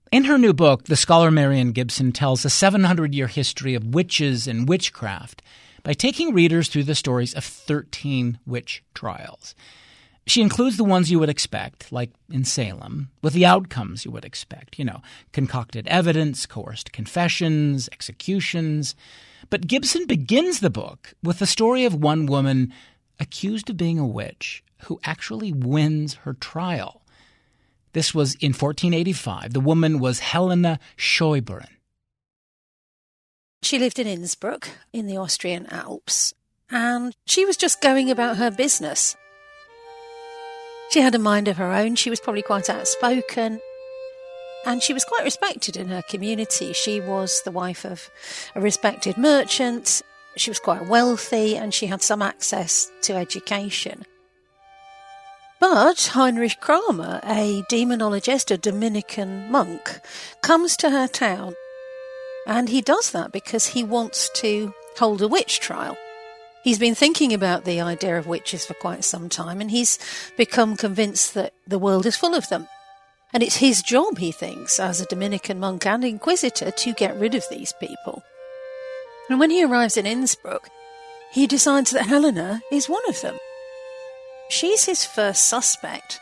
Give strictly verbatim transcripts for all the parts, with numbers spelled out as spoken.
In her new book, the scholar Marian Gibson tells a seven hundred year history of witches and witchcraft by taking readers through the stories of thirteen witch trials. She includes the ones you would expect, like in Salem, with the outcomes you would expect, you know, concocted evidence, coerced confessions, executions. But Gibson begins the book with the story of one woman accused of being a witch who actually wins her trial. This was in fourteen eighty-five. The woman was Helena Scheuberin. She lived in Innsbruck in the Austrian Alps, and she was just going about her business. She had a mind of her own. She was probably quite outspoken, and she was quite respected in her community. She was the wife of a respected merchant. She was quite wealthy, and she had some access to education. But Heinrich Kramer, a demonologist, a Dominican monk, comes to her town. And he does that because he wants to hold a witch trial. He's been thinking about the idea of witches for quite some time, and he's become convinced that the world is full of them. And it's his job, he thinks, as a Dominican monk and inquisitor, to get rid of these people. And when he arrives in Innsbruck, he decides that Helena is one of them. She's his first suspect.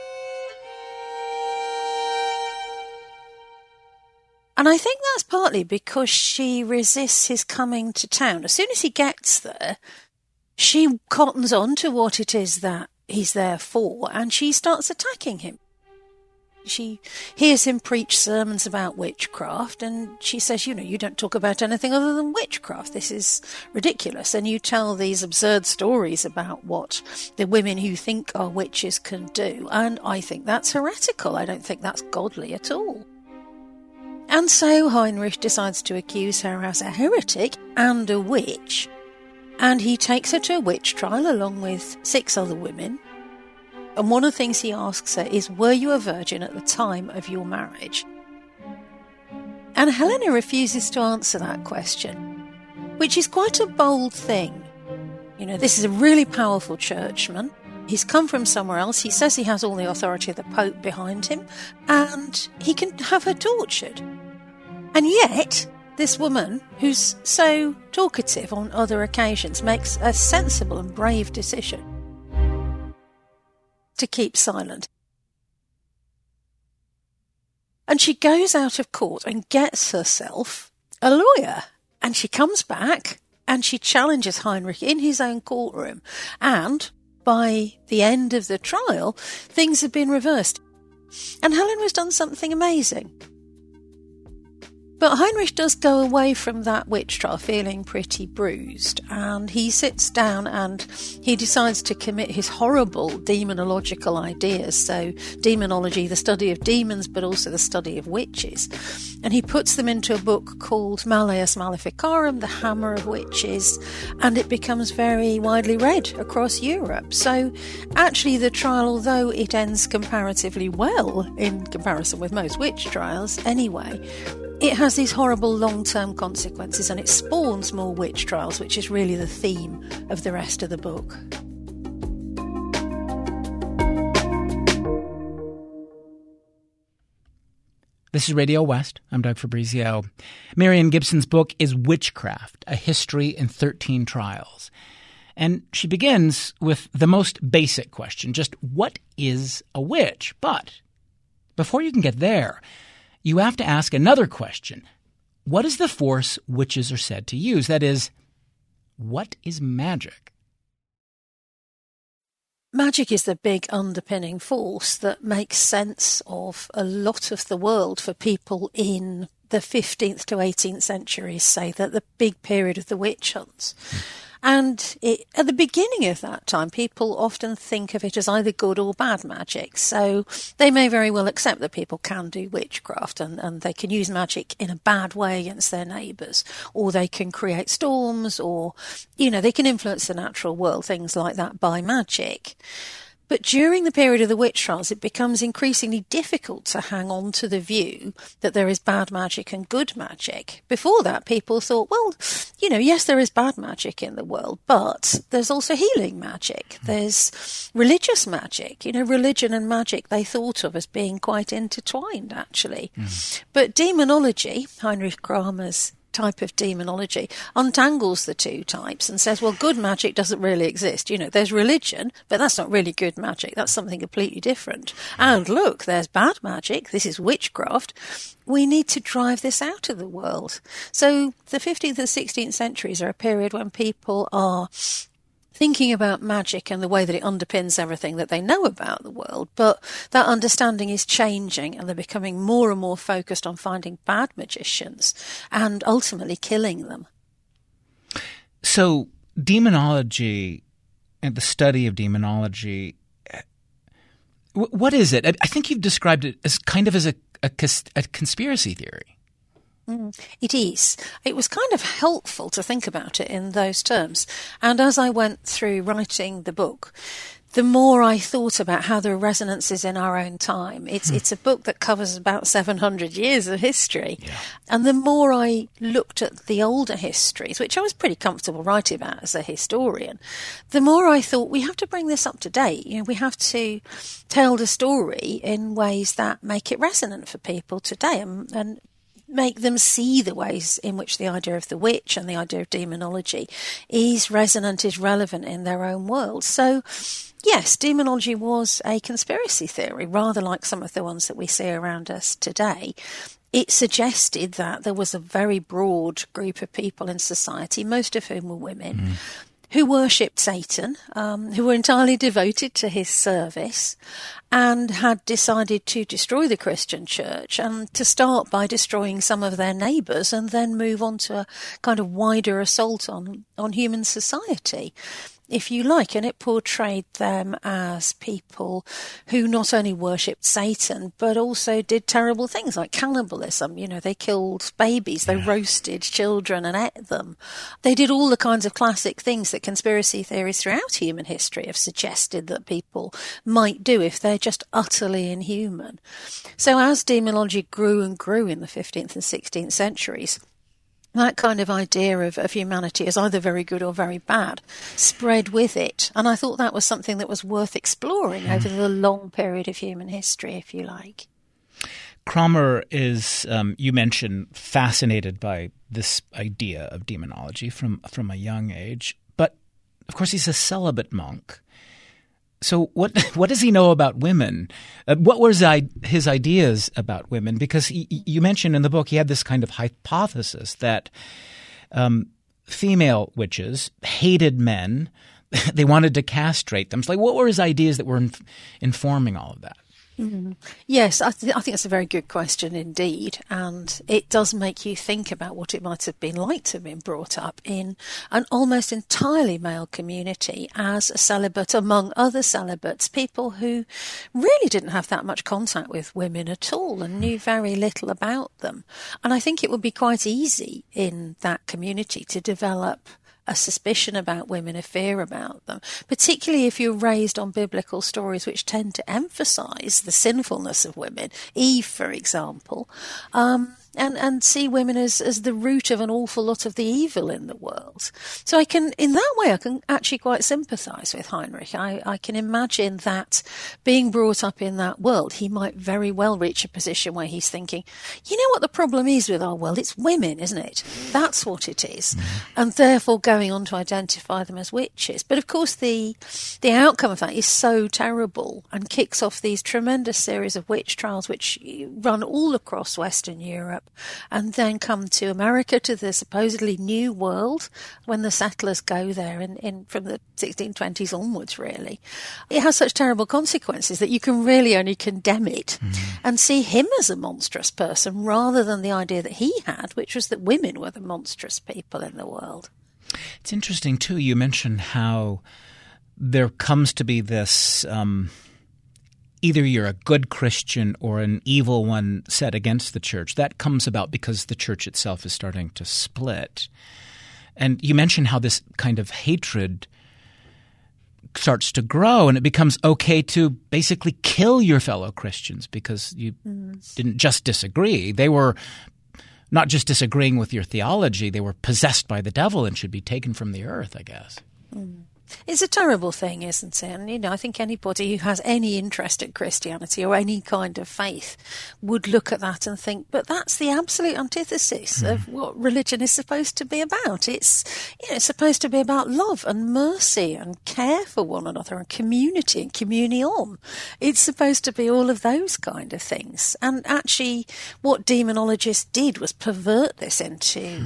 And I think that's partly because she resists his coming to town. As soon as he gets there, she cottons on to what it is that he's there for, and she starts attacking him. She hears him preach sermons about witchcraft, and she says, you know, you don't talk about anything other than witchcraft. This is ridiculous. And you tell these absurd stories about what the women who think are witches can do. And I think that's heretical. I don't think that's godly at all. And so Heinrich decides to accuse her as a heretic and a witch. And he takes her to a witch trial along with six other women. And one of the things he asks her is, were you a virgin at the time of your marriage? And Helena refuses to answer that question, which is quite a bold thing. You know, this is a really powerful churchman. He's come from somewhere else. He says he has all the authority of the Pope behind him, and he can have her tortured. And yet, this woman, who's so talkative on other occasions, makes a sensible and brave decision to keep silent. And she goes out of court and gets herself a lawyer. And she comes back and she challenges Heinrich in his own courtroom. And by the end of the trial, things have been reversed. And Helena has done something amazing. But Heinrich does go away from that witch trial feeling pretty bruised, and he sits down and he decides to commit his horrible demonological ideas. So demonology, the study of demons, but also the study of witches. And he puts them into a book called Malleus Maleficarum, The Hammer of Witches, and it becomes very widely read across Europe. So actually the trial, although it ends comparatively well in comparison with most witch trials anyway, it has these horrible long-term consequences, and it spawns more witch trials, which is really the theme of the rest of the book. This is Radio West. I'm Doug Fabrizio. Marian Gibson's book is Witchcraft, A History in thirteen Trials. And she begins with the most basic question, just what is a witch? But before you can get there, you have to ask another question. What is the force witches are said to use? That is, what is magic? Magic is the big underpinning force that makes sense of a lot of the world for people in the fifteenth to eighteenth centuries, say, that the big period of the witch hunts. Mm. And it, at the beginning of that time, people often think of it as either good or bad magic. So they may very well accept that people can do witchcraft and, and they can use magic in a bad way against their neighbours, or they can create storms, or, you know, they can influence the natural world, things like that, by magic. But during the period of the witch trials, it becomes increasingly difficult to hang on to the view that there is bad magic and good magic. Before that, people thought, well, you know, yes, there is bad magic in the world, but there's also healing magic. There's religious magic. You know, religion and magic they thought of as being quite intertwined, actually. Mm. But demonology, Heinrich Kramer's type of demonology, untangles the two types and says, well, good magic doesn't really exist. You know, there's religion, but that's not really good magic. That's something completely different. And look, there's bad magic. This is witchcraft. We need to drive this out of the world. So the fifteenth and sixteenth centuries are a period when people are thinking about magic and the way that it underpins everything that they know about the world, but that understanding is changing and they're becoming more and more focused on finding bad magicians and ultimately killing them. So demonology and the study of demonology, what is it? I think you've described it as kind of as a, a, a conspiracy theory. Mm, it is. It was kind of helpful to think about it in those terms. And as I went through writing the book, the more I thought about how there are resonances in our own time. It's hmm. it's a book that covers about seven hundred years of history. Yeah. And the more I looked at the older histories, which I was pretty comfortable writing about as a historian, the more I thought we have to bring this up to date. You know, we have to tell the story in ways that make it resonant for people today and, and make them see the ways in which the idea of the witch and the idea of demonology is resonant, is relevant in their own world. So, yes, demonology was a conspiracy theory, rather like some of the ones that we see around us today. It suggested that there was a very broad group of people in society, most of whom were women, mm. who worshipped Satan, um, who were entirely devoted to his service, and had decided to destroy the Christian church and to start by destroying some of their neighbours and then move on to a kind of wider assault on, on human society, if you like. And it portrayed them as people who not only worshipped Satan, but also did terrible things like cannibalism. You know, they killed babies, they yeah. roasted children and ate them. They did all the kinds of classic things that conspiracy theories throughout human history have suggested that people might do if they're just utterly inhuman. So as demonology grew and grew in the fifteenth and sixteenth centuries, that kind of idea of, of humanity as either very good or very bad spread with it. And I thought that was something that was worth exploring over the long period of human history, if you like. Kramer is, um, you mentioned, fascinated by this idea of demonology from, from a young age. But, of course, he's a celibate monk. So what what does he know about women? Uh, what was I, his ideas about women? Because he, you mentioned in the book he had this kind of hypothesis that um, female witches hated men. They wanted to castrate them. So like, what were his ideas that were inf- informing all of that? Mm. Yes, I, th- I think that's a very good question indeed, and it does make you think about what it might have been like to have been brought up in an almost entirely male community as a celibate among other celibates, people who really didn't have that much contact with women at all and knew very little about them. And I think it would be quite easy in that community to develop a suspicion about women, a fear about them, particularly if you're raised on biblical stories which tend to emphasize the sinfulness of women. Eve, for example, um, and, and see women as, as the root of an awful lot of the evil in the world. So I can, in that way, I can actually quite sympathise with Heinrich. I, I can imagine that being brought up in that world, he might very well reach a position where he's thinking, you know what the problem is with our world? It's women, isn't it? That's what it is. And therefore going on to identify them as witches. But of course the, the outcome of that is so terrible and kicks off these tremendous series of witch trials which run all across Western Europe, and then come to America, to the supposedly new world, when the settlers go there in, in from the sixteen twenties onwards, really. It has such terrible consequences that you can really only condemn it mm. and see him as a monstrous person rather than the idea that he had, which was that women were the monstrous people in the world. It's interesting, too, you mentioned how there comes to be this um, either you're a good Christian or an evil one set against the church. That comes about because the church itself is starting to split. And you mentioned how this kind of hatred starts to grow, and it becomes okay to basically kill your fellow Christians because you mm. didn't just disagree. They were not just disagreeing with your theology, they were possessed by the devil and should be taken from the earth, I guess. Mm. It's a terrible thing, isn't it? And, you know, I think anybody who has any interest in Christianity or any kind of faith would look at that and think, but that's the absolute antithesis mm. of what religion is supposed to be about. It's, you know, it's supposed to be about love and mercy and care for one another and community and communion. It's supposed to be all of those kind of things. And actually, what demonologists did was pervert this into... Mm.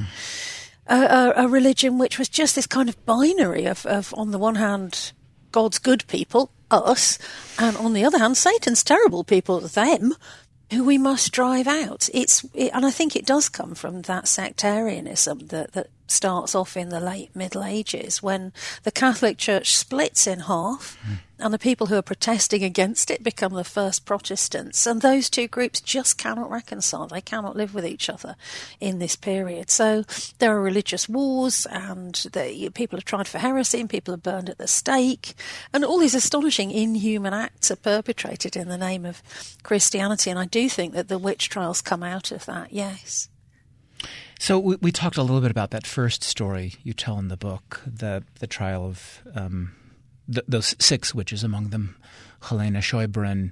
A, a religion which was just this kind of binary of, of, on the one hand, God's good people, us, and on the other hand, Satan's terrible people, them, who we must drive out. It's it, and I think it does come from that sectarianism that, that starts off in the late Middle Ages when the Catholic Church splits in half mm. and the people who are protesting against it become the first Protestants. And those two groups just cannot reconcile. They cannot live with each other in this period. So there are religious wars and the, people are tried for heresy and people are burned at the stake. And all these astonishing inhuman acts are perpetrated in the name of Christianity. And I do think that the witch trials come out of that, yes. So we, we talked a little bit about that first story you tell in the book, the the trial of um, th- those six witches, among them Helena Scheuberin.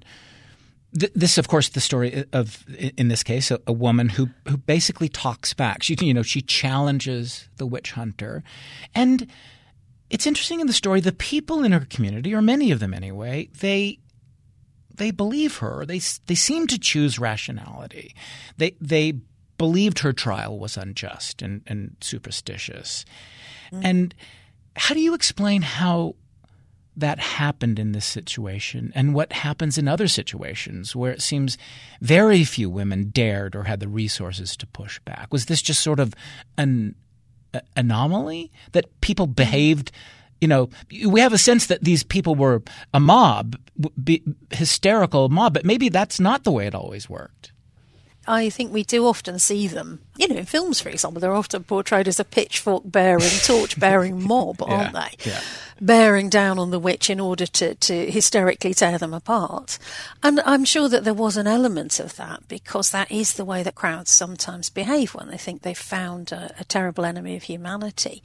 Th- this, of course, the story of, in this case, a, a woman who who basically talks back. She, you know, she challenges the witch hunter, and it's interesting in the story. The people in her community, or many of them anyway, they. They believe her. They they seem to choose rationality. They they believed her trial was unjust and, and superstitious. Mm. And how do you explain how that happened in this situation and what happens in other situations where it seems very few women dared or had the resources to push back? Was this just sort of an a, anomaly that people behaved – you know, we have a sense that these people were a mob, be, hysterical mob, but maybe that's not the way it always worked. I think we do often see them, you know, in films, for example, they're often portrayed as a pitchfork-bearing, torch-bearing mob, aren't yeah, they? Yeah. Bearing down on the witch in order to, to hysterically tear them apart. And I'm sure that there was an element of that because that is the way that crowds sometimes behave when they think they've found a, a terrible enemy of humanity.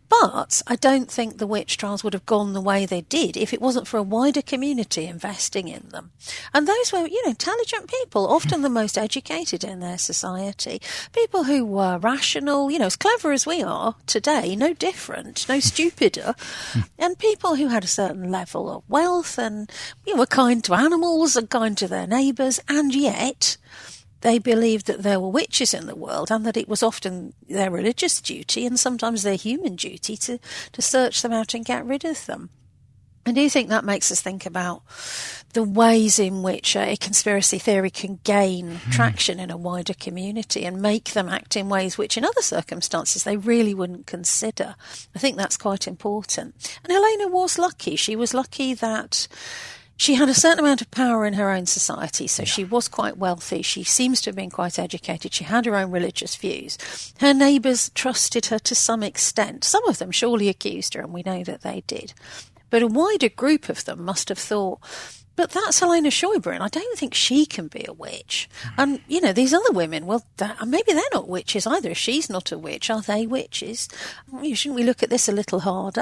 But I don't think the witch trials would have gone the way they did if it wasn't for a wider community investing in them. And those were, you know, intelligent people, often the most educated in their society, people who were rational, you know, as clever as we are today, no different, no stupider, and people who had a certain level of wealth and, you know, were kind to animals and kind to their neighbours, and yet they believed that there were witches in the world and that it was often their religious duty and sometimes their human duty to, to search them out and get rid of them. I do think that makes us think about the ways in which a conspiracy theory can gain mm. traction in a wider community and make them act in ways which in other circumstances they really wouldn't consider. I think that's quite important. And Helena was lucky. She was lucky that she had a certain amount of power in her own society, so yeah. she was quite wealthy. She seems to have been quite educated. She had her own religious views. Her neighbours trusted her to some extent. Some of them surely accused her, and we know that they did. But a wider group of them must have thought, but that's Helena Scheuberin. I don't think she can be a witch. Mm. And, you know, these other women, well, that, maybe they're not witches either. If she's not a witch, are they witches? Shouldn't we look at this a little harder?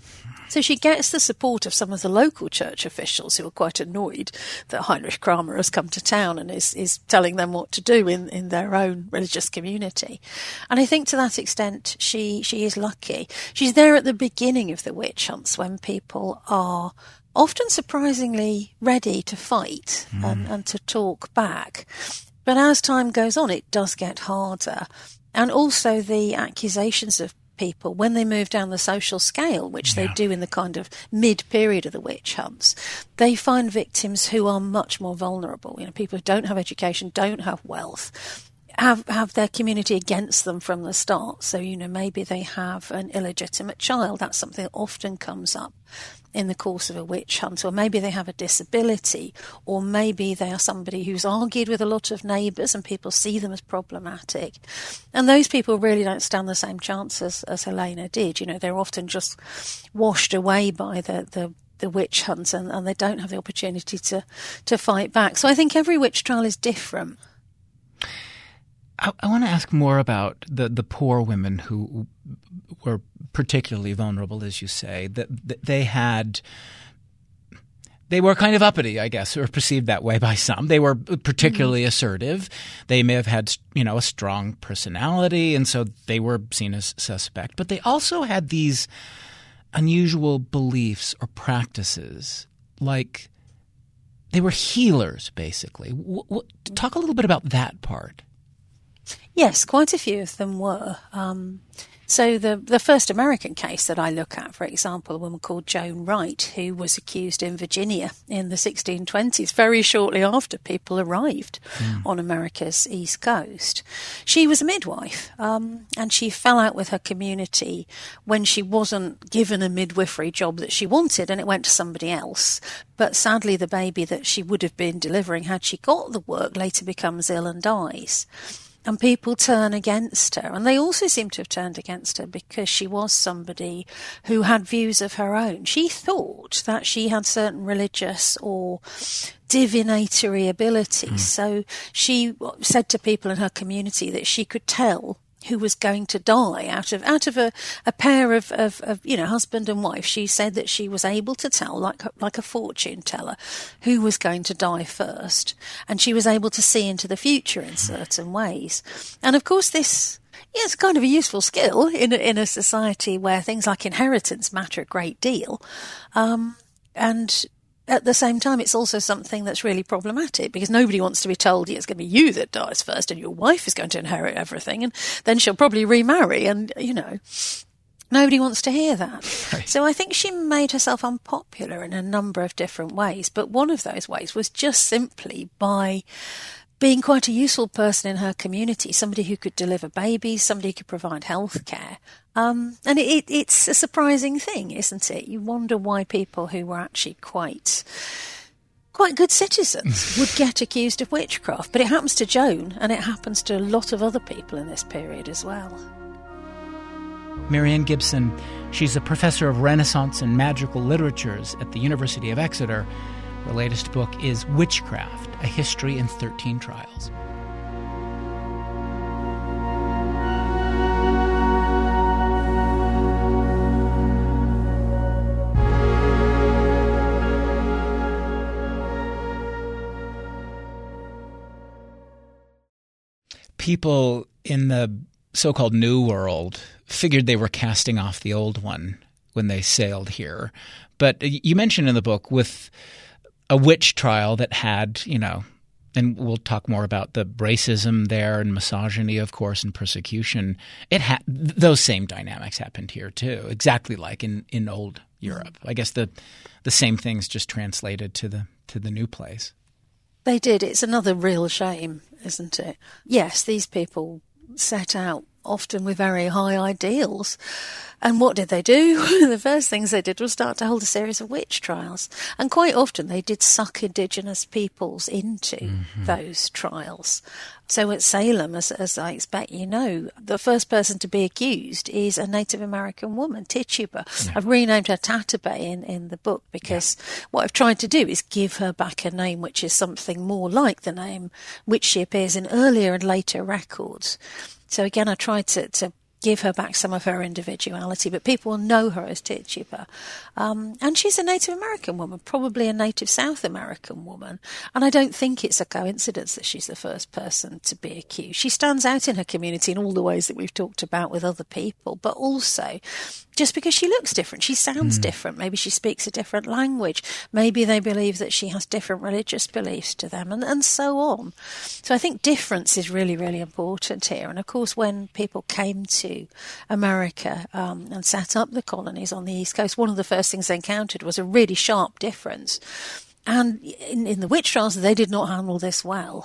So she gets the support of some of the local church officials who are quite annoyed that Heinrich Kramer has come to town and is, is telling them what to do in, in their own religious community. And I think to that extent she, she is lucky. She's there at the beginning of the witch hunts when people are often surprisingly ready to fight mm. and, and to talk back. But as time goes on, it does get harder. And also the accusations of people, when they move down the social scale, which yeah. they do in the kind of mid-period of the witch hunts, they find victims who are much more vulnerable. You know, people who don't have education, don't have wealth, have have their community against them from the start. So, you know, maybe they have an illegitimate child. That's something that often comes up in the course of a witch hunt. Or maybe they have a disability, or maybe they are somebody who's argued with a lot of neighbours and people see them as problematic. And those people really don't stand the same chance as, as Helena did. You know, they're often just washed away by the, the the witch hunt, and, and they don't have the opportunity to, to fight back. So I think every witch trial is different. I, I want to ask more about the, the poor women who were particularly vulnerable, as you say, that, that they had – they were kind of uppity, I guess, or perceived that way by some. They were particularly mm-hmm. assertive. They may have had, you know, a strong personality, and so they were seen as suspect. But they also had these unusual beliefs or practices, like they were healers, basically. W- w- talk a little bit about that part. Yes, quite a few of them were. Um, so the the first American case that I look at, for example, a woman called Joan Wright, who was accused in Virginia in the sixteen twenties, very shortly after people arrived mm. on America's East Coast. She was a midwife, um, and she fell out with her community when she wasn't given a midwifery job that she wanted, and it went to somebody else. But sadly, the baby that she would have been delivering had she got the work later becomes ill and dies. And people turn against her. And they also seem to have turned against her because she was somebody who had views of her own. She thought that she had certain religious or divinatory abilities. Mm. So she said to people in her community that she could tell who was going to die out of out of a, a pair of, of, of, you know, husband and wife. She said that she was able to tell, like, like a fortune teller, who was going to die first. And she was able to see into the future in certain ways. And of course this, yeah, it's kind of a useful skill in a, in a society where things like inheritance matter a great deal. Um, and at the same time, it's also something that's really problematic because nobody wants to be told it's going to be you that dies first and your wife is going to inherit everything, and then she'll probably remarry, and, you know, nobody wants to hear that. Right. So I think she made herself unpopular in a number of different ways, but one of those ways was just simply by being quite a useful person in her community, somebody who could deliver babies, somebody who could provide health care. Um, and it, it, it's a surprising thing, isn't it? You wonder why people who were actually quite quite good citizens would get accused of witchcraft. But it happens to Joan, and it happens to a lot of other people in this period as well. Marianne Gibson, she's a professor of Renaissance and magical literatures at the University of Exeter. Her latest book is Witchcraft, A History in thirteen Trials. People in the so-called New World figured they were casting off the old one when they sailed here. But you mentioned in the book with a witch trial that had, you know, and we'll talk more about the racism there and misogyny, of course, and persecution. It had those same dynamics happened here too, exactly like in, in old Europe. I guess the the same things just translated to the to the new place. They did. It's another real shame, isn't it? Yes, these people set out often with very high ideals. And what did they do? One of the first things they did was start to hold a series of witch trials. And quite often they did suck indigenous peoples into mm-hmm. those trials. So at Salem, as, as I expect you know, the first person to be accused is a Native American woman, Tituba. Yeah. I've renamed her Tatuba in, in the book because yeah. what I've tried to do is give her back a name which is something more like the name which she appears in earlier and later records. So again, I tried to, to give her back some of her individuality, but people will know her as Tituba. Um, and she's a Native American woman, probably a Native South American woman. And I don't think it's a coincidence that she's the first person to be accused. She stands out in her community in all the ways that we've talked about with other people, but also just because she looks different, she sounds mm. different. Maybe she speaks a different language. Maybe they believe that she has different religious beliefs to them, and, and so on. So I think difference is really, really important here. And of course, when people came to America um, and set up the colonies on the East Coast, one of the first things they encountered was a really sharp difference. And in, in the witch trials, they did not handle this well.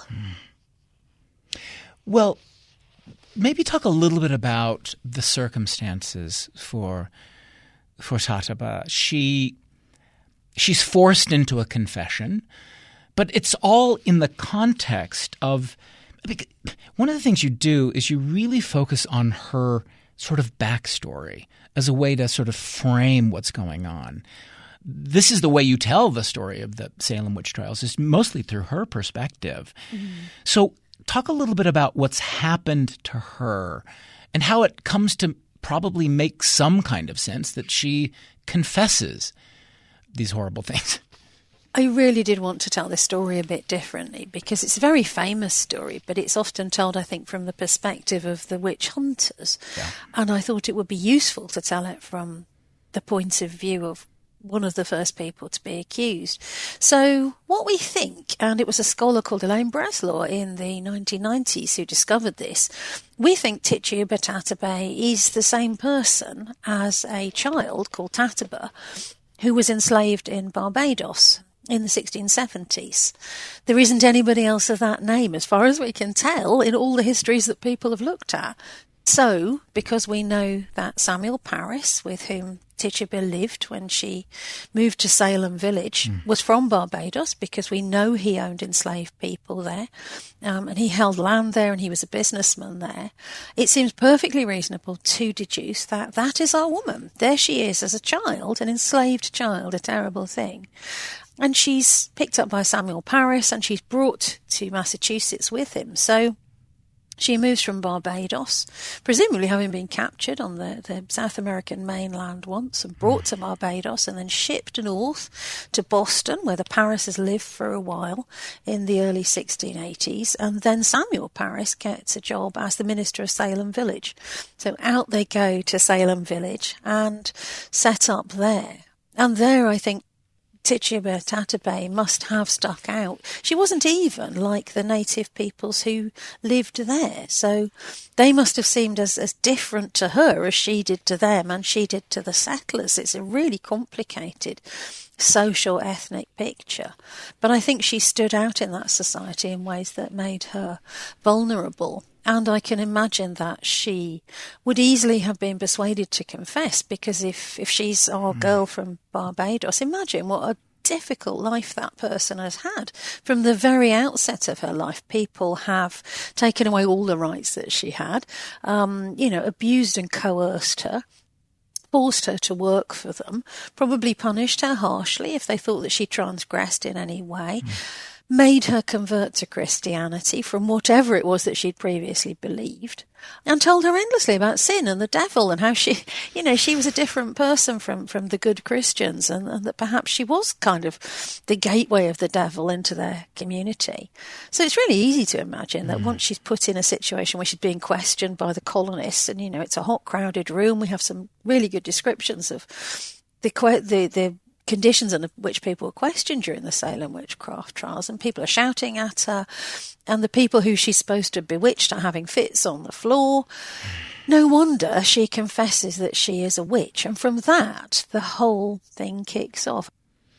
Mm. Well, maybe talk a little bit about the circumstances for for Tatuba. She she's forced into a confession, but it's all in the context of one of the things you do is you really focus on her sort of backstory as a way to sort of frame what's going on. this is the way you tell the story of the Salem witch trials, is mostly through her perspective. Mm. So talk a little bit about what's happened to her and how it comes to probably make some kind of sense that she confesses these horrible things. I really did want to tell this story a bit differently because it's a very famous story, but it's often told, I think, from the perspective of the witch hunters. Yeah. And I thought it would be useful to tell it from the point of view of one of the first people to be accused. So what we think, and it was a scholar called Elaine Breslaw in the nineteen nineties who discovered this, we think Tituba Tatuba is the same person as a child called Tatuba who was enslaved in Barbados in the sixteen seventies. There isn't anybody else of that name, as far as we can tell, in all the histories that people have looked at. So, because we know that Samuel Parris, with whom Tituba lived when she moved to Salem Village, mm. was from Barbados, because we know he owned enslaved people there, um, and he held land there and he was a businessman there, it seems perfectly reasonable to deduce that that is our woman. There she is as a child, an enslaved child, a terrible thing. And she's picked up by Samuel Parris and she's brought to Massachusetts with him. So she moves from Barbados, presumably having been captured on the, the South American mainland once and brought to Barbados and then shipped north to Boston, where the Parrises lived for a while in the early sixteen eighties. And then Samuel Parris gets a job as the minister of Salem Village. So out they go to Salem Village and set up there. And there, I think, Tituba Tatuba must have stuck out. She wasn't even like the native peoples who lived there, so they must have seemed as, as different to her as she did to them and she did to the settlers. It's a really complicated social ethnic picture, but I think she stood out in that society in ways that made her vulnerable. And I can imagine that she would easily have been persuaded to confess, because if, if she's our mm. girl from Barbados, imagine what a difficult life that person has had. From the very outset of her life, people have taken away all the rights that she had, um, you know, abused and coerced her, forced her to work for them, probably punished her harshly if they thought that she transgressed in any way. Mm. Made her convert to Christianity from whatever it was that she'd previously believed, and told her endlessly about sin and the devil and how she, you know, she was a different person from, from the good Christians, and, and that perhaps she was kind of the gateway of the devil into their community. So it's really easy to imagine that mm. once she's put in a situation where she's being questioned by the colonists, and, you know, it's a hot, crowded room, we have some really good descriptions of the the the conditions under which people were questioned during the Salem witchcraft trials, and people are shouting at her, and the people who she's supposed to have bewitched are having fits on the floor. No wonder she confesses that she is a witch, and from that, the whole thing kicks off.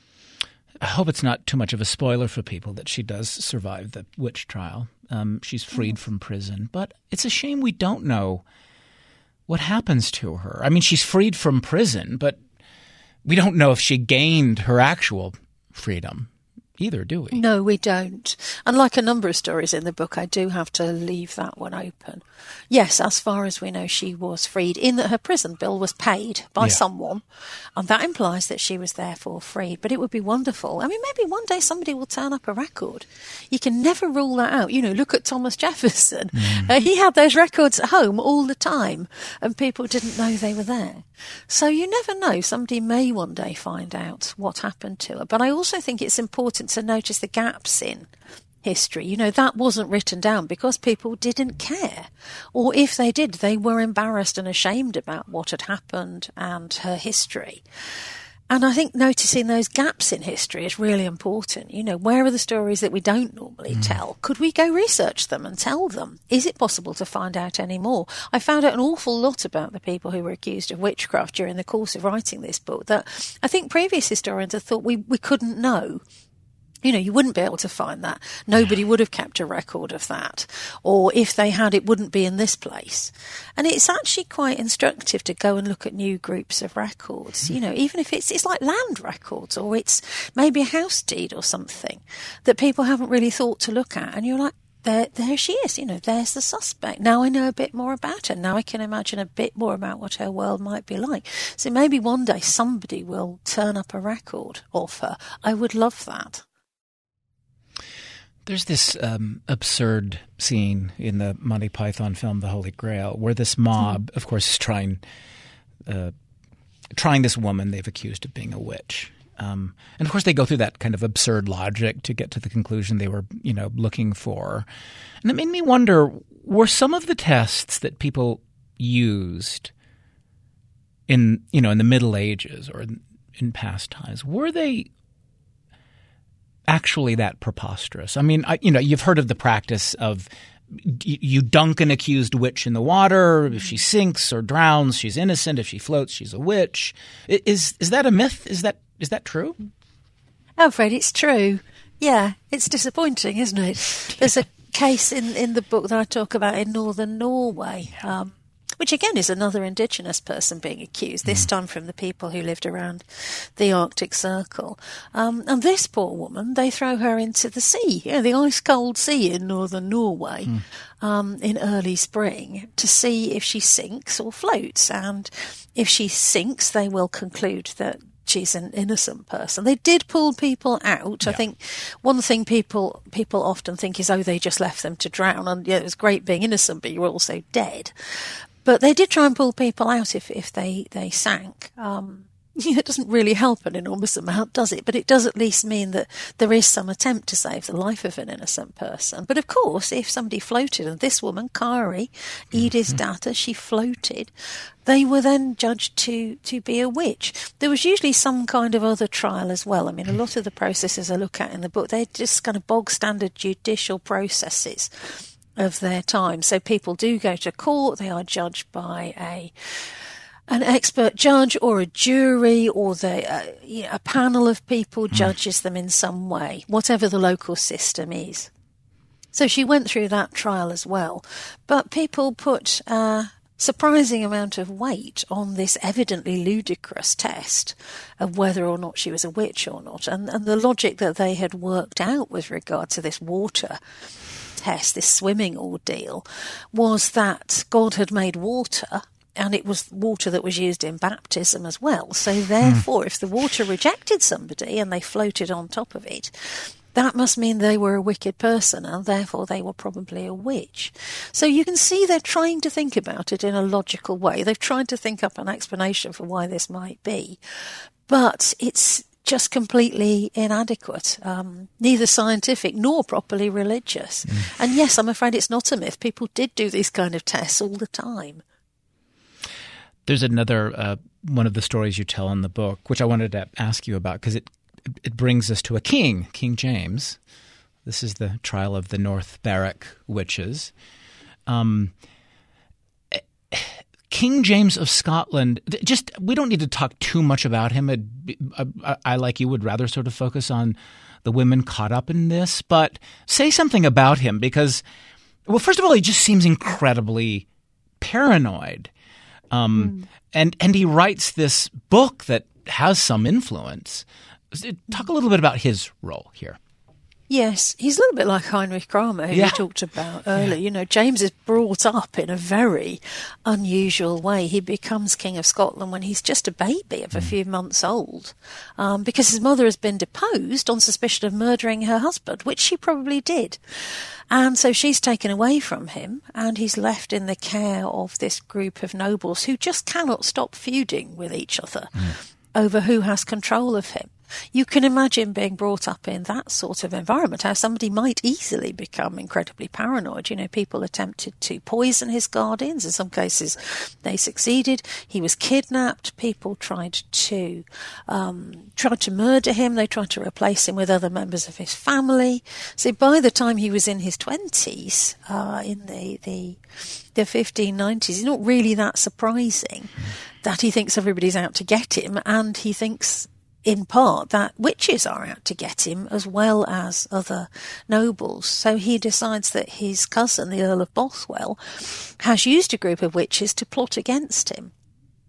I hope it's not too much of a spoiler for people that she does survive the witch trial. Um, she's freed mm. from prison, but it's a shame we don't know what happens to her. I mean, she's freed from prison, but we don't know if she gained her actual freedom either, do we? No, we don't. And like a number of stories in the book, I do have to leave that one open. Yes, as far as we know, she was freed, in that her prison bill was paid by yeah. someone, and that implies that she was therefore freed. But it would be wonderful. I mean, maybe one day somebody will turn up a record. You can never rule that out. You know, look at Thomas Jefferson. Mm. Uh, he had those records at home all the time, and people didn't know they were there. So you never know. Somebody may one day find out what happened to her. But I also think it's important to notice the gaps in history. You know, that wasn't written down because people didn't care. Or if they did, they were embarrassed and ashamed about what had happened and her history. And I think noticing those gaps in history is really important. You know, where are the stories that we don't normally mm. tell? Could we go research them and tell them? Is it possible to find out any more? I found out an awful lot about the people who were accused of witchcraft during the course of writing this book that I think previous historians had thought we, we couldn't know. You know, you wouldn't be able to find that. Nobody would have kept a record of that. Or if they had, it wouldn't be in this place. And it's actually quite instructive to go and look at new groups of records. You know, even if it's, it's like land records, or it's maybe a house deed or something that people haven't really thought to look at. And you're like, there, there she is. You know, there's the suspect. Now I know a bit more about her. Now I can imagine a bit more about what her world might be like. So maybe one day somebody will turn up a record of her. I would love that. There's this um, absurd scene in the Monty Python film The Holy Grail where this mob, of course, is trying uh, trying this woman they've accused of being a witch. Um, and, of course, they go through that kind of absurd logic to get to the conclusion they were, you know, looking for. And it made me wonder, were some of the tests that people used in, you know, in the Middle Ages or in, in past times, were they actually that preposterous? I mean, I, you know, you've heard of the practice of you dunk an accused witch in the water. If she sinks or drowns, she's innocent. If she floats, she's a witch. Is is that a myth? Is that is that true? I'm afraid it's true. Yeah, it's disappointing, isn't it? There's a case in, in the book that I talk about in northern Norway, um, which again is another indigenous person being accused, this mm. time from the people who lived around the Arctic Circle. Um, and this poor woman, they throw her into the sea, you know, the ice-cold sea in northern Norway mm. um, in early spring to see if she sinks or floats. And if she sinks, they will conclude that she's an innocent person. They did pull people out. Yeah. I think one thing people people often think is, oh, they just left them to drown. And yeah, it was great being innocent, but you're also dead. But they did try and pull people out if, if they, they sank. Um, it doesn't really help an enormous amount, does it? But it does at least mean that there is some attempt to save the life of an innocent person. But of course, if somebody floated, and this woman, Kari, Edith's mm-hmm. daughter, she floated, they were then judged to, to be a witch. There was usually some kind of other trial as well. I mean, a lot of the processes I look at in the book, they're just kind of bog standard judicial processes of their time. So people do go to court, they are judged by a an expert judge or a jury, or the, uh, you know, a panel of people judges them in some way, whatever the local system is. So she went through that trial as well. But people put a surprising amount of weight on this evidently ludicrous test of whether or not she was a witch or not. And, and the logic that they had worked out with regard to this water test, this swimming ordeal, was that God had made water, and it was water that was used in baptism as well. So therefore, mm. if the water rejected somebody and they floated on top of it, that must mean they were a wicked person, and therefore they were probably a witch. So you can see they're trying to think about it in a logical way. They've tried to think up an explanation for why this might be, but it's just completely inadequate, um, neither scientific nor properly religious. Mm. And yes, I'm afraid it's not a myth. People did do these kind of tests all the time. There's another uh, one of the stories you tell in the book, which I wanted to ask you about, because it it brings us to a king, King James. This is the trial of the North Berwick witches. Um, King James of Scotland, just, we don't need to talk too much about him. I, I, like you, would rather sort of focus on the women caught up in this, but say something about him because, well, first of all, he just seems incredibly paranoid. Um, mm. and, and he writes this book that has some influence. Talk a little bit about his role here. Yes, he's a little bit like Heinrich Kramer, who yeah. we talked about earlier. Yeah. You know, James is brought up in a very unusual way. He becomes King of Scotland when he's just a baby of a few months old, um, because his mother has been deposed on suspicion of murdering her husband, which she probably did. And so she's taken away from him, and he's left in the care of this group of nobles who just cannot stop feuding with each other mm. over who has control of him. You can imagine being brought up in that sort of environment, how somebody might easily become incredibly paranoid. You know, people attempted to poison his guardians. In some cases, they succeeded. He was kidnapped. People tried to um, tried to murder him. They tried to replace him with other members of his family. So by the time he was in his twenties, uh, in the the the fifteen nineties, it's not really that surprising that he thinks everybody's out to get him, and he thinks, in part, that witches are out to get him as well as other nobles. So he decides that his cousin, the Earl of Bothwell, has used a group of witches to plot against him.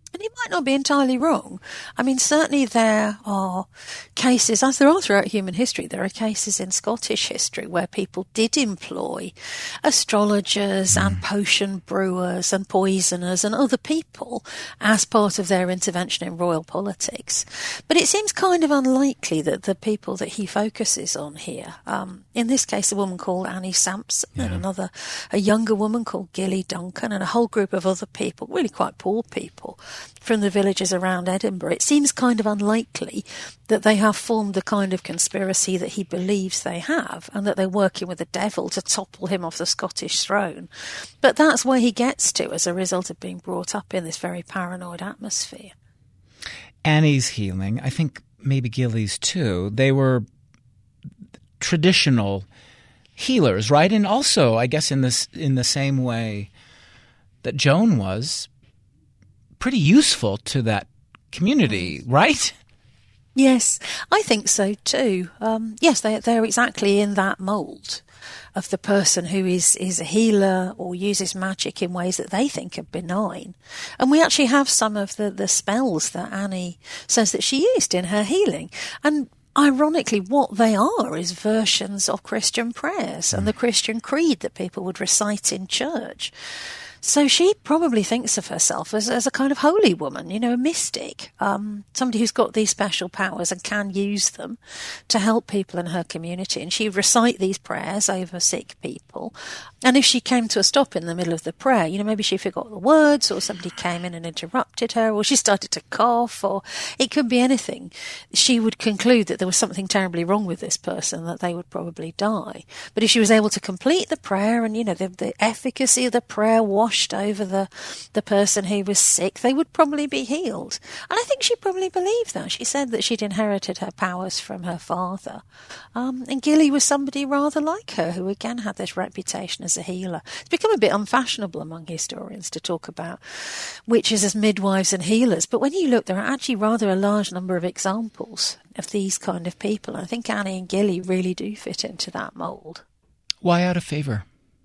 And he might not be entirely wrong. I mean, certainly there are cases, as there are throughout human history, there are cases in Scottish history where people did employ astrologers mm. and potion brewers and poisoners and other people as part of their intervention in royal politics. But it seems kind of unlikely that the people that he focuses on here, um, in this case, a woman called Annie Sampson yeah. and another, a younger woman called Gilly Duncan and a whole group of other people, really quite poor people, from the villages around Edinburgh, it seems kind of unlikely that they have formed the kind of conspiracy that he believes they have, and that they're working with the devil to topple him off the Scottish throne. But that's where he gets to as a result of being brought up in this very paranoid atmosphere. Annie's healing, I think maybe Gilly's too, they were traditional healers, right? And also, I guess in this in the same way that Joan was, pretty useful to that community, right? Yes, I think so too. Um, yes, they, they're exactly in that mould of the person who is, is a healer or uses magic in ways that they think are benign. And we actually have some of the, the spells that Annie says that she used in her healing. And ironically, what they are is versions of Christian prayers and the Christian creed that people would recite in church. So she probably thinks of herself as, as a kind of holy woman, you know, a mystic, um, somebody who's got these special powers and can use them to help people in her community. And she'd recite these prayers over sick people. And if she came to a stop in the middle of the prayer, you know, maybe she forgot the words, or somebody came in and interrupted her, or she started to cough, or it could be anything. She would conclude that there was something terribly wrong with this person, that they would probably die. But if she was able to complete the prayer and, you know, the, the efficacy of the prayer washed over the, the person who was sick, they would probably be healed. And I think she probably believed that. She said that she'd inherited her powers from her father. Um, and Gilly was somebody rather like her, who again had this reputation as a healer. It's become a bit unfashionable among historians to talk about witches as midwives and healers. But when you look, there are actually rather a large number of examples of these kind of people. And I think Annie and Gilly really do fit into that mould. Why out of favour?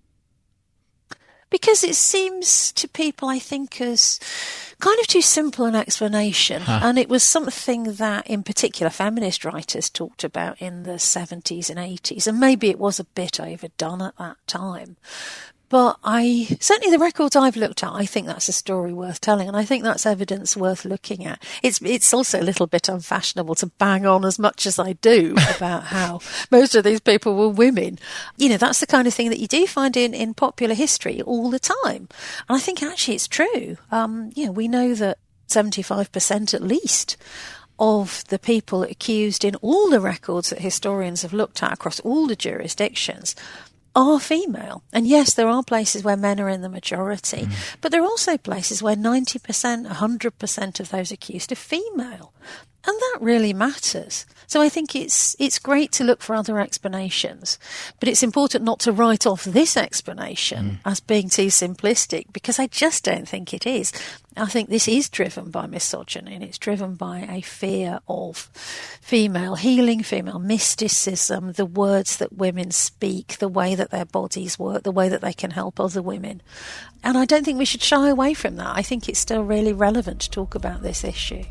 Because it seems to people, I think, as kind of too simple an explanation. Huh. And it was something that, in particular, feminist writers talked about in the seventies and eighties. And maybe it was a bit overdone at that time. But I certainly the records I've looked at, I think that's a story worth telling, and I think that's evidence worth looking at. It's it's also a little bit unfashionable to bang on as much as I do about how most of these people were women. You know, that's the kind of thing that you do find in, in popular history all the time. And I think actually it's true. Um, you know, we know that seventy-five percent at least of the people accused in all the records that historians have looked at across all the jurisdictions are female. And yes, there are places where men are in the majority, mm. but there are also places where ninety percent, one hundred percent of those accused are female. And that really matters. So I think it's it's great to look for other explanations, but it's important not to write off this explanation mm. as being too simplistic, because I just don't think it is. I think this is driven by misogyny, and it's driven by a fear of female healing, female mysticism, the words that women speak, the way that their bodies work, the way that they can help other women. And I don't think we should shy away from that. I think it's still really relevant to talk about this issue.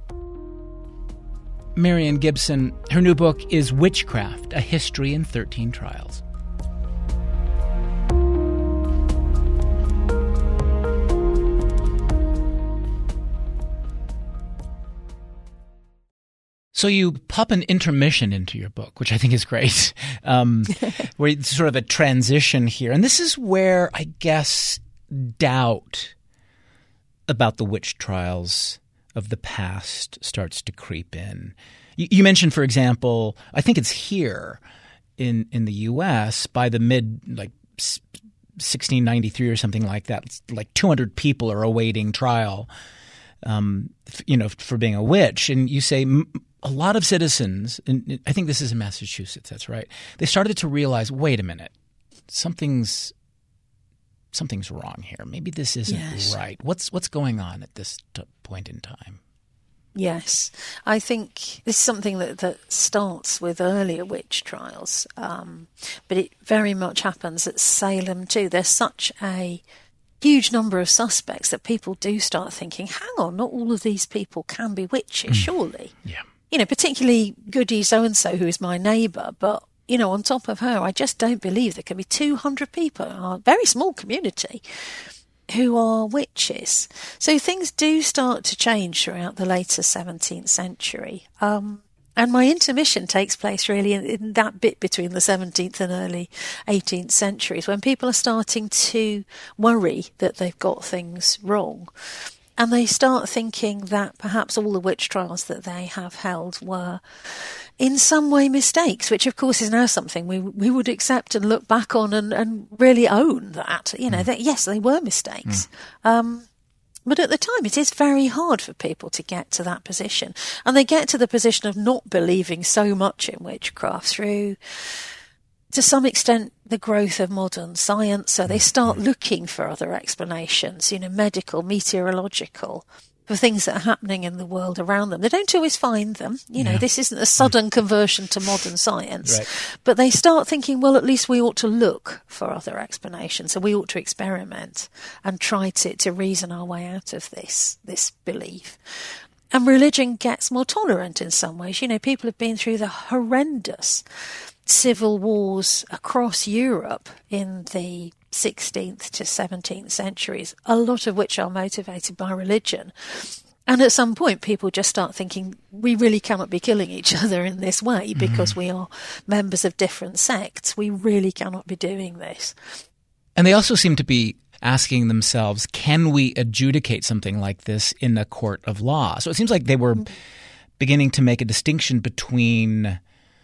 Marian Gibson, her new book is Witchcraft, A History in thirteen Trials. So you pop an intermission into your book, which I think is great, um, where it's sort of a transition here. And this is where, I guess, doubt about the witch trials of the past starts to creep in. You, you mentioned, for example, I think it's here in in the U S by the mid like sixteen ninety-three or something like that. It's like two hundred people are awaiting trial, um, f- you know, for being a witch. And you say m- a lot of citizens, and I think this is in Massachusetts. That's right. They started to realize, wait a minute, something's. Something's wrong here. Maybe this isn't yes. right. What's what's going on at this t- point in time? Yes, I think this is something that, that starts with earlier witch trials, um, but it very much happens at Salem too. There's such a huge number of suspects that people do start thinking, hang on, not all of these people can be witches, mm. surely. Yeah. You know, particularly Goody so-and-so, who is my neighbour, but, you know, on top of her, I just don't believe there can be two hundred people in a very small community who are witches. So things do start to change throughout the later seventeenth century. Um, and my intermission takes place really in, in that bit between the seventeenth and early eighteenth centuries, when people are starting to worry that they've got things wrong. And they start thinking that perhaps all the witch trials that they have held were in some way mistakes, which of course is now something we we would accept and look back on and, and really own that, you know, mm. that yes, they were mistakes. Mm. Um, but at the time, it is very hard for people to get to that position. And they get to the position of not believing so much in witchcraft through, to some extent, the growth of modern science. So they start looking for other explanations, you know, medical, meteorological, for things that are happening in the world around them. They don't always find them. You know, yeah. this isn't a sudden conversion to modern science. Right. But they start thinking, well, at least we ought to look for other explanations. So we ought to experiment and try to, to reason our way out of this, this belief. And religion gets more tolerant in some ways. You know, people have been through the horrendous civil wars across Europe in the sixteenth to seventeenth centuries, a lot of which are motivated by religion. And at some point, people just start thinking, we really cannot be killing each other in this way because mm-hmm. we are members of different sects. We really cannot be doing this. And they also seem to be asking themselves, can we adjudicate something like this in a court of law? So it seems like they were mm-hmm. beginning to make a distinction between,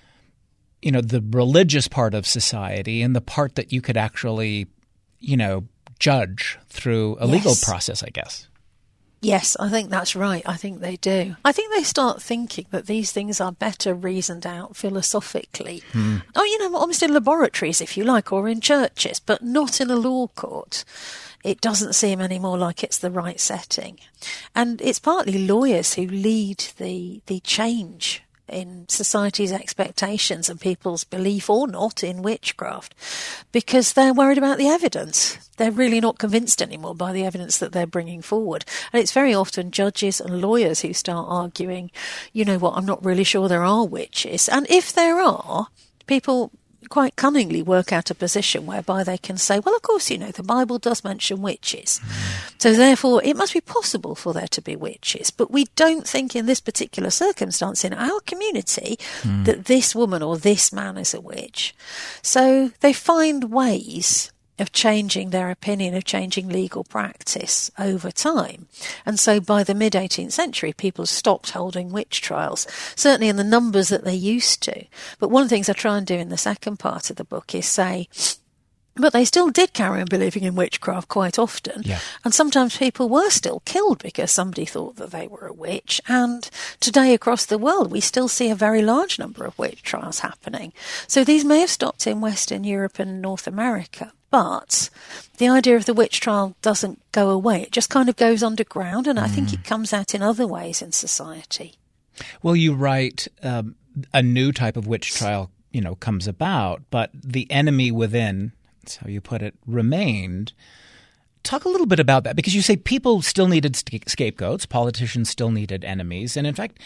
you know, the religious part of society and the part that you could actually, you know, judge through a yes. legal process, I guess. Yes, I think that's right. I think they do. I think they start thinking that these things are better reasoned out philosophically. Hmm. Oh, you know, almost in laboratories, if you like, or in churches, but not in a law court. It doesn't seem anymore like it's the right setting. And it's partly lawyers who lead the the change in society's expectations and people's belief or not in witchcraft, because they're worried about the evidence. They're really not convinced anymore by the evidence that they're bringing forward. And it's very often judges and lawyers who start arguing, you know what, I'm not really sure there are witches. And if there are, people quite cunningly work out a position whereby they can say, well, of course, you know, the Bible does mention witches. So therefore, it must be possible for there to be witches. But we don't think in this particular circumstance in our community mm. that this woman or this man is a witch. So they find ways of changing their opinion, of changing legal practice over time. And so by the mid-eighteenth century, people stopped holding witch trials, certainly in the numbers that they used to. But one of the things I try and do in the second part of the book is say, but they still did carry on believing in witchcraft quite often. Yeah. And sometimes people were still killed because somebody thought that they were a witch. And today across the world, we still see a very large number of witch trials happening. So these may have stopped in Western Europe and North America. But the idea of the witch trial doesn't go away. It just kind of goes underground, and I think it comes out in other ways in society. Well, you write um, a new type of witch trial, you know, comes about, but the enemy within, that's how you put it, remained. Talk a little bit about that, because you say people still needed scapegoats, politicians still needed enemies, and in fact,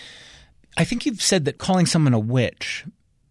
I think you've said that calling someone a witch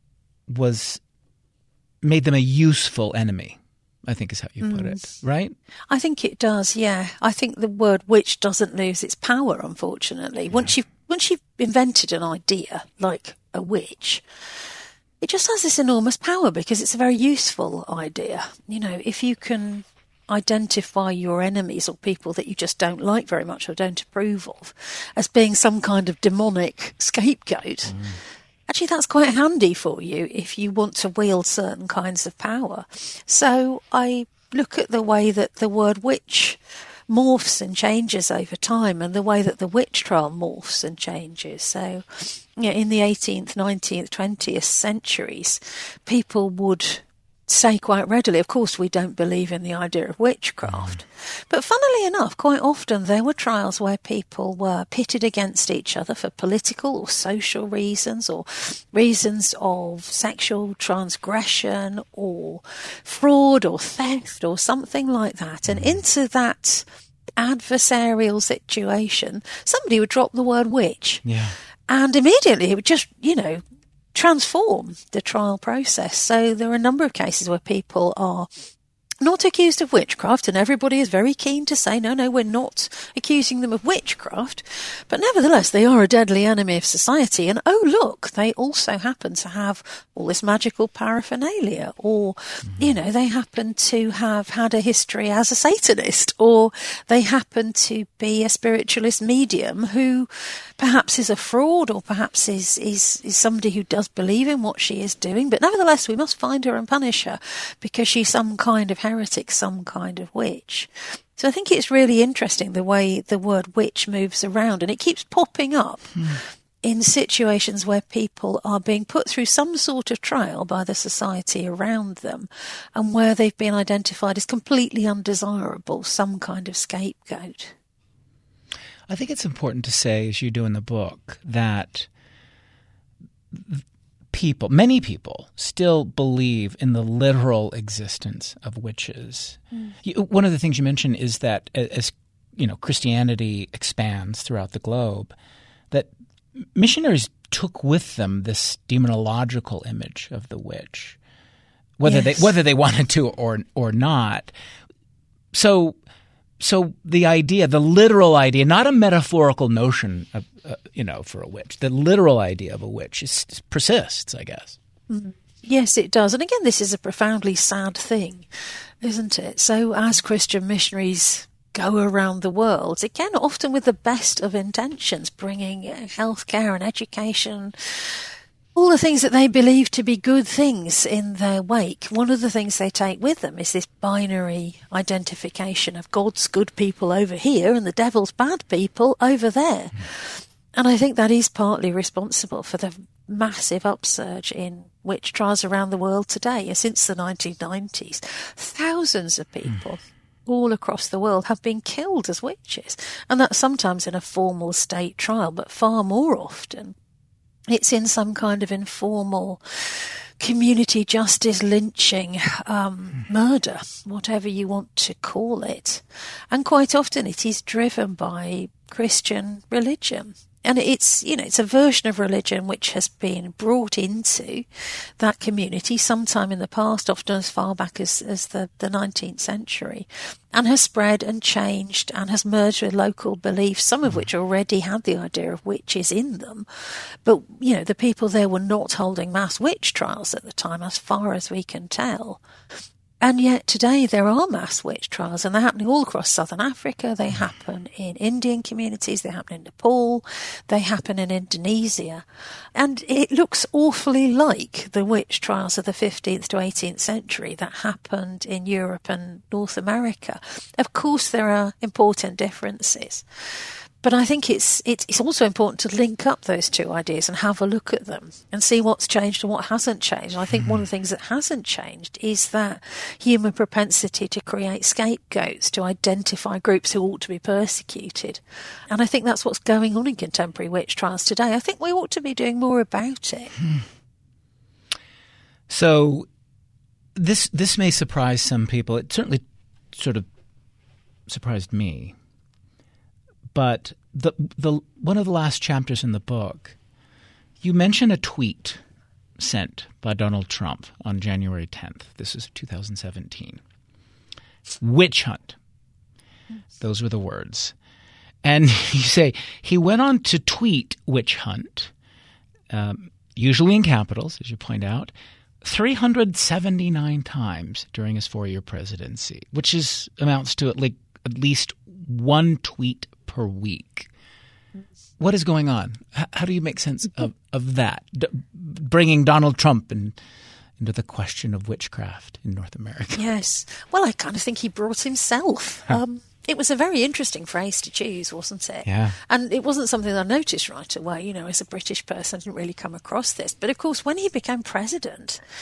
was made them a useful enemy, I think is how you put mm. it, right? I think it does, yeah. I think the word witch doesn't lose its power, unfortunately. Yeah. Once you've, once you've invented an idea like a witch, it just has this enormous power because it's a very useful idea. You know, if you can identify your enemies or people that you just don't like very much or don't approve of as being some kind of demonic scapegoat, mm. actually, that's quite handy for you if you want to wield certain kinds of power. So I look at the way that the word witch morphs and changes over time and the way that the witch trial morphs and changes. So, you know, in the eighteenth, nineteenth, twentieth centuries, people would say quite readily, of course, we don't believe in the idea of witchcraft. Mm. But funnily enough, quite often there were trials where people were pitted against each other for political or social reasons, or reasons of sexual transgression or fraud or theft or something like that. And into that adversarial situation, somebody would drop the word witch. Yeah. And immediately it would just, you know, transform the trial process. So there are a number of cases where people are not accused of witchcraft, and everybody is very keen to say, no, no, we're not accusing them of witchcraft. But nevertheless, they are a deadly enemy of society. And oh, look, they also happen to have all this magical paraphernalia, or, mm-hmm. you know, they happen to have had a history as a Satanist, or they happen to be a spiritualist medium who perhaps is a fraud, or perhaps is, is, is somebody who does believe in what she is doing. But nevertheless, we must find her and punish her because she's some kind of heretic, some kind of witch. So I think it's really interesting the way the word witch moves around, and it keeps popping up mm. in situations where people are being put through some sort of trial by the society around them, and where they've been identified as completely undesirable, some kind of scapegoat. I think it's important to say, as you do in the book, that people, many people, still believe in the literal existence of witches. Mm. You, one of the things you mentioned is that as you know, Christianity expands throughout the globe, that missionaries took with them this demonological image of the witch, whether yes. they whether they wanted to or or not. So. So the idea, the literal idea, not a metaphorical notion of, uh, you know, for a witch, the literal idea of a witch is, persists, I guess. Mm. Yes, it does. And again, this is a profoundly sad thing, isn't it? So as Christian missionaries go around the world, again, often with the best of intentions, bringing healthcare and education, all the things that they believe to be good things in their wake, one of the things they take with them is this binary identification of God's good people over here and the devil's bad people over there. And I think that is partly responsible for the massive upsurge in witch trials around the world today. Since the nineteen nineties, thousands of people mm. all across the world have been killed as witches. And that's sometimes in a formal state trial, but far more often it's in some kind of informal community justice lynching, um, murder, whatever you want to call it. And quite often it is driven by Christian religion. And it's, you know, it's a version of religion which has been brought into that community sometime in the past, often as far back as, as the, the nineteenth century, and has spread and changed and has merged with local beliefs, some of which already had the idea of witches in them. But, you know, the people there were not holding mass witch trials at the time, as far as we can tell. And yet today there are mass witch trials, and they're happening all across southern Africa. They happen in Indian communities. They happen in Nepal. They happen in Indonesia. And it looks awfully like the witch trials of the fifteenth to eighteenth century that happened in Europe and North America. Of course, there are important differences. But I think it's, it's it's also important to link up those two ideas and have a look at them and see what's changed and what hasn't changed. And I think mm-hmm. one of the things that hasn't changed is that human propensity to create scapegoats, to identify groups who ought to be persecuted. And I think that's what's going on in contemporary witch trials today. I think we ought to be doing more about it. Hmm. So this this may surprise some people. It certainly sort of surprised me. But the the one of the last chapters in the book, you mention a tweet sent by Donald Trump on January tenth. This is two thousand seventeen. Witch hunt. Those were the words. And you say, he went on to tweet witch hunt, um, usually in capitals, as you point out, three hundred seventy-nine times during his four-year presidency, which is amounts to at, like, at least one tweet per week. What is going on? H- how do you make sense of, of that? D- bringing Donald Trump in, into the question of witchcraft in North America. Yes. Well, I kind of think he brought himself. Huh. Um, it was a very interesting phrase to choose, wasn't it? Yeah. And it wasn't something that I noticed right away. You know, as a British person, I didn't really come across this. But of course, when he became president,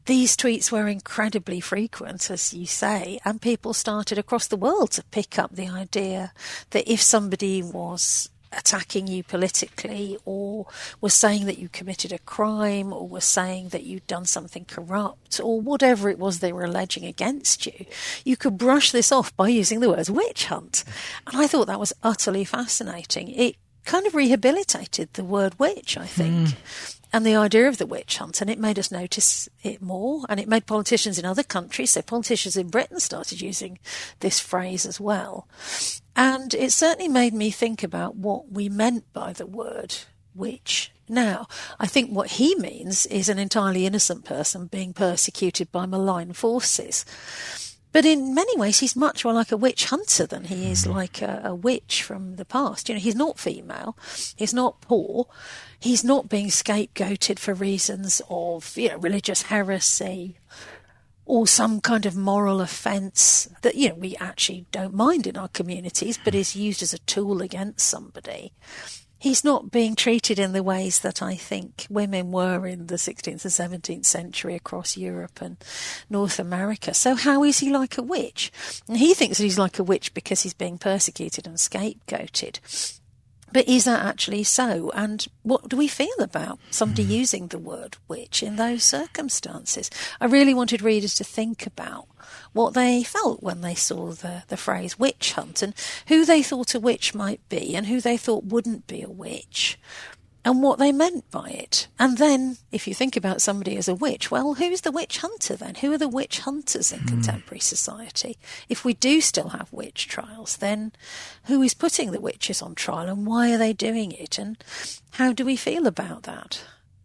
these tweets were incredibly frequent, as you say, and people started across the world to pick up the idea that if somebody was attacking you politically, or was saying that you committed a crime, or was saying that you'd done something corrupt, or whatever it was they were alleging against you, you could brush this off by using the words witch hunt. And I thought that was utterly fascinating. It kind of rehabilitated the word witch, I think. Mm. And the idea of the witch hunt, and it made us notice it more, and it made politicians in other countries, so politicians in Britain started using this phrase as well. And it certainly made me think about what we meant by the word witch. Now, I think what he means is an entirely innocent person being persecuted by malign forces. But in many ways, he's much more like a witch hunter than he is like a, a witch from the past. You know, he's not female. He's not poor. He's not being scapegoated for reasons of, you know, religious heresy or some kind of moral offence that, you know, we actually don't mind in our communities, but is used as a tool against somebody. He's not being treated in the ways that I think women were in the sixteenth and seventeenth century across Europe and North America. So how is he like a witch? And he thinks that he's like a witch because he's being persecuted and scapegoated. But is that actually so? And what do we feel about somebody using the word witch in those circumstances? I really wanted readers to think about what they felt when they saw the, the phrase witch hunt, and who they thought a witch might be and who they thought wouldn't be a witch, and what they meant by it. And then, if you think about somebody as a witch, well, who's the witch hunter then? Who are the witch hunters in mm. contemporary society? If we do still have witch trials, then who is putting the witches on trial, and why are they doing it, and how do we feel about that?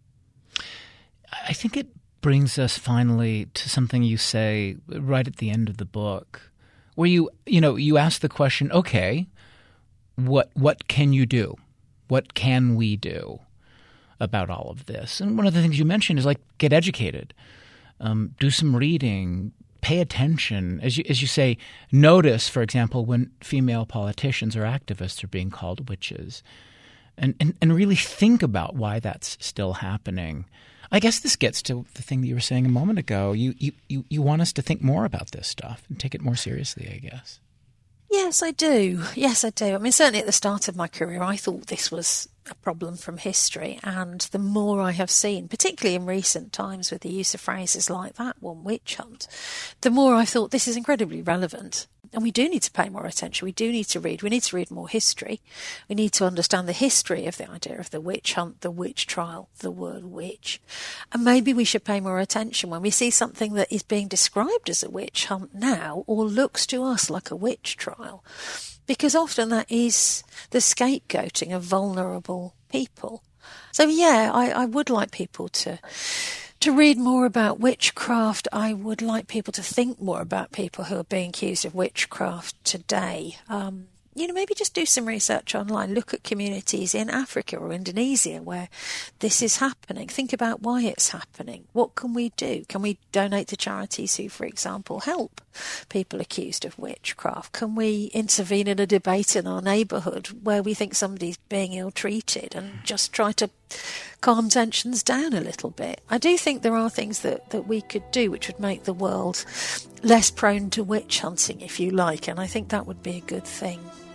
I think it brings us finally to something you say right at the end of the book, where you, you know, you ask the question, okay, what what can you do? What can we do about all of this? And one of the things you mentioned is like get educated, um, do some reading, pay attention. As you as you say, notice, for example, when female politicians or activists are being called witches, and and, and really think about why that's still happening. I guess this gets to the thing that you were saying a moment ago. You you you, you want us to think more about this stuff and take it more seriously, I guess. Yes, I do. Yes, I do. I mean, certainly at the start of my career, I thought this was a problem from history. And the more I have seen, particularly in recent times with the use of phrases like that one, witch hunt, the more I thought this is incredibly relevant. And we do need to pay more attention. We do need to read. We need to read more history. We need to understand the history of the idea of the witch hunt, the witch trial, the word witch. And maybe we should pay more attention when we see something that is being described as a witch hunt now, or looks to us like a witch trial. Because often that is the scapegoating of vulnerable people. So yeah, I, I would like people to... To read more about witchcraft. I would like people to think more about people who are being accused of witchcraft today. Um, you know, maybe just do some research online. Look at communities in Africa or Indonesia where this is happening. Think about why it's happening. What can we do? Can we donate to charities who, for example, help people accused of witchcraft? Can we intervene in a debate in our neighbourhood where we think somebody's being ill-treated and just try to calm tensions down a little bit? I do think there are things that, that we could do which would make the world less prone to witch hunting, if you like, and I think that would be a good thing.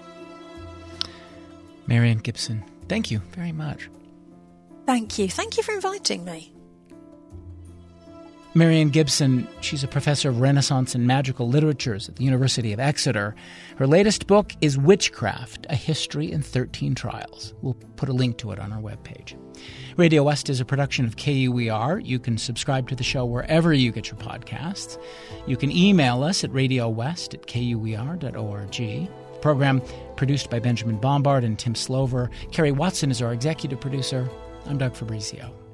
Marian Gibson, thank you very much. Thank you. Thank you for inviting me. Marian Gibson, she's a professor of Renaissance and Magical Literatures at the University of Exeter. Her latest book is Witchcraft, A History in thirteen Trials. We'll put a link to it on our webpage. Radio West is a production of K U E R. You can subscribe to the show wherever you get your podcasts. You can email us at radiowest at k u e r dot org. Program produced by Benjamin Bombard and Tim Slover. Kerry Watson is our executive producer. I'm Doug Fabrizio.